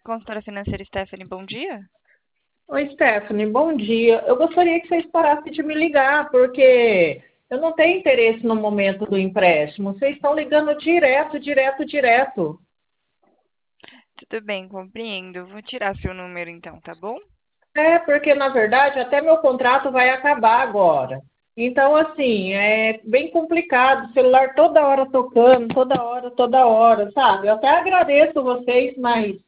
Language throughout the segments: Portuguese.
Consultora financeira Stephanie, bom dia. Oi, Stephanie, bom dia. Eu gostaria que vocês parassem de me ligar, porque eu não tenho interesse no momento do empréstimo. Vocês estão ligando direto. Tudo bem, compreendo. Vou tirar seu número então, tá bom? É, porque na verdade até meu contrato vai acabar agora. Então, assim, é bem complicado. O celular toda hora tocando, toda hora, sabe? Eu até agradeço vocês, mas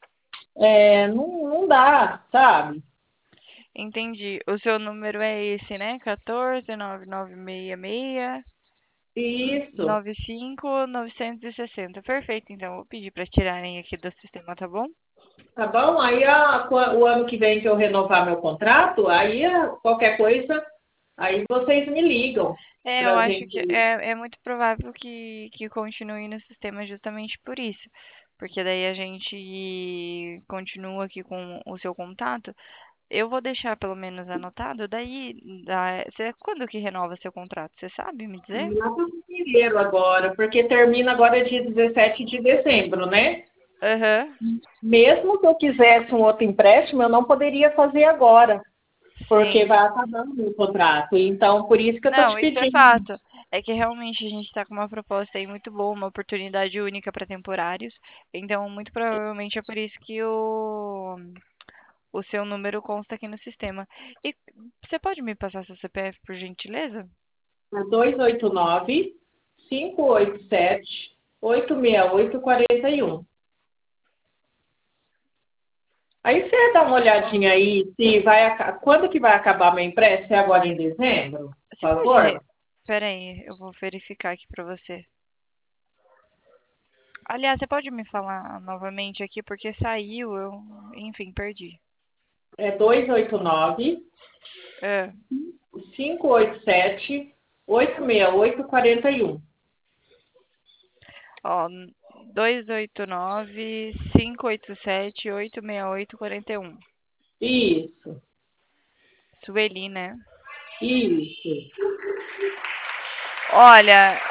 não dá, sabe? Entendi. O seu número é esse, né? 14 99666 Isso. 95960. Perfeito, então vou pedir para tirarem aqui do sistema, tá bom? Tá bom? Aí o ano que vem que eu renovar meu contrato, aí qualquer coisa, aí vocês me ligam Eu pra acho que gente. é muito provável que continue no sistema justamente por isso. Porque daí a gente continua aqui com o seu contato. Eu vou deixar pelo menos anotado. Quando que renova seu contrato? Você sabe me dizer? Lá para fevereiro agora, porque termina agora dia 17 de dezembro, né? Aham. Mesmo que eu quisesse um outro empréstimo, eu não poderia fazer agora, porque Sim. vai acabando o contrato. Então, por isso que eu estou Não, te isso é pedindo. fato. É que realmente a gente está com uma proposta aí muito boa, uma oportunidade única para temporários. Então, muito provavelmente é por isso que o seu número consta aqui no sistema. E você pode me passar seu CPF, por gentileza? É 289-587-868-41. Aí você dá uma olhadinha aí se quando que vai acabar meu empréstimo? É agora em dezembro, por Você pode. favor? Pera aí, eu vou verificar aqui para você. Aliás, você pode me falar novamente aqui, porque saiu, enfim, perdi. É 289 É, 587 868-41. ó, 289-587-868-41. Isso, Sueli, né? isso. Olha,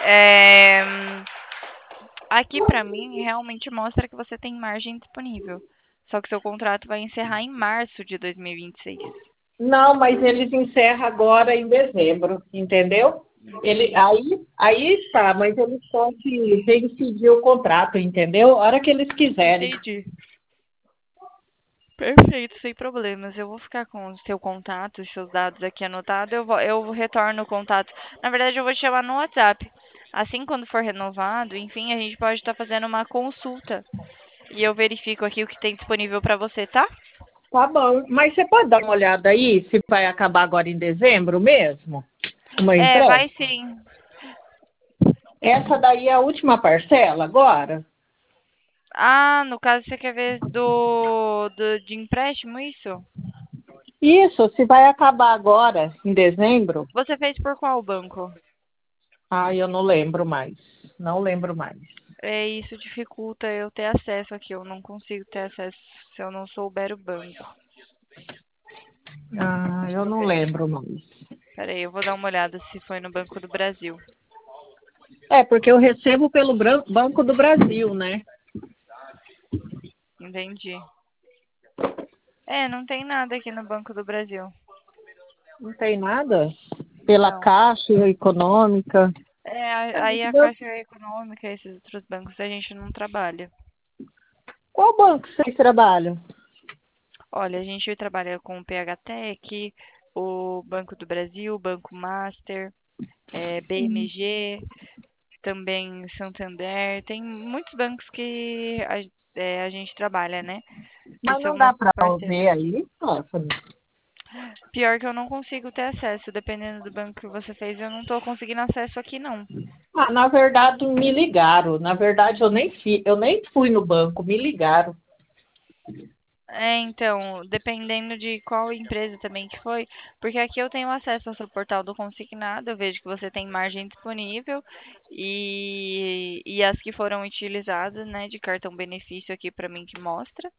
aqui pra mim realmente mostra que você tem margem disponível. Só que seu contrato vai encerrar em março de 2026. Não, mas eles encerram agora em dezembro, entendeu? Aí tá, mas eles podem reincidir o contrato, entendeu? A hora que eles quiserem. Entendi. Perfeito, sem problemas. Eu vou ficar com o seu contato, os seus dados aqui anotados. Eu retorno o contato. Na verdade, eu vou te chamar no WhatsApp. Assim, quando for renovado, enfim, a gente pode estar fazendo uma consulta. E eu verifico aqui o que tem disponível para você, tá? Tá bom, mas você pode dar uma olhada aí se vai acabar agora em dezembro mesmo? Uma Vai empréstimo? sim. Essa daí é a última parcela agora? Ah, no caso você quer ver de empréstimo, isso? Isso, se vai acabar agora em dezembro? Você fez por qual banco? Eu não lembro mais. Não lembro mais. Isso dificulta eu ter acesso aqui. Eu não consigo ter acesso se eu não souber o banco. Deixa Eu eu não ver. lembro mais. Peraí, eu vou dar uma olhada se foi no Banco do Brasil. É, porque eu recebo pelo Banco do Brasil, né? Entendi. Não tem nada aqui no Banco do Brasil. Não tem nada? Pela Não. Caixa Econômica. Aí a Caixa Econômica, esses outros bancos, a gente não trabalha. Qual banco vocês trabalham? Olha, a gente trabalha com o PHTEC, o Banco do Brasil, o Banco Master, BMG, também Santander. Tem muitos bancos que a gente trabalha, né? Que Mas são não dá nossos para parceiros. ver aí, Stephanie? Pior que eu não consigo ter acesso, dependendo do banco que você fez, eu não estou conseguindo acesso aqui não. Na verdade, me ligaram. Na verdade, eu nem fui no banco, me ligaram. Então, dependendo de qual empresa também que foi, porque aqui eu tenho acesso ao seu portal do consignado, eu vejo que você tem margem disponível e as que foram utilizadas, né, de cartão benefício aqui para mim que mostra,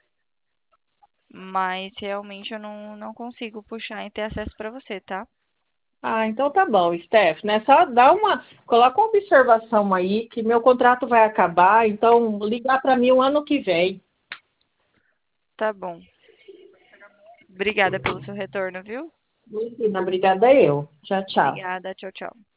mas realmente eu não consigo puxar e ter acesso para você, tá? Então tá bom, Stephanie. É só coloca uma observação aí que meu contrato vai acabar, então ligar para mim o ano que vem. Tá bom. Obrigada pelo seu retorno, viu? Imagina, obrigada eu. Tchau, tchau. Obrigada. Tchau, tchau.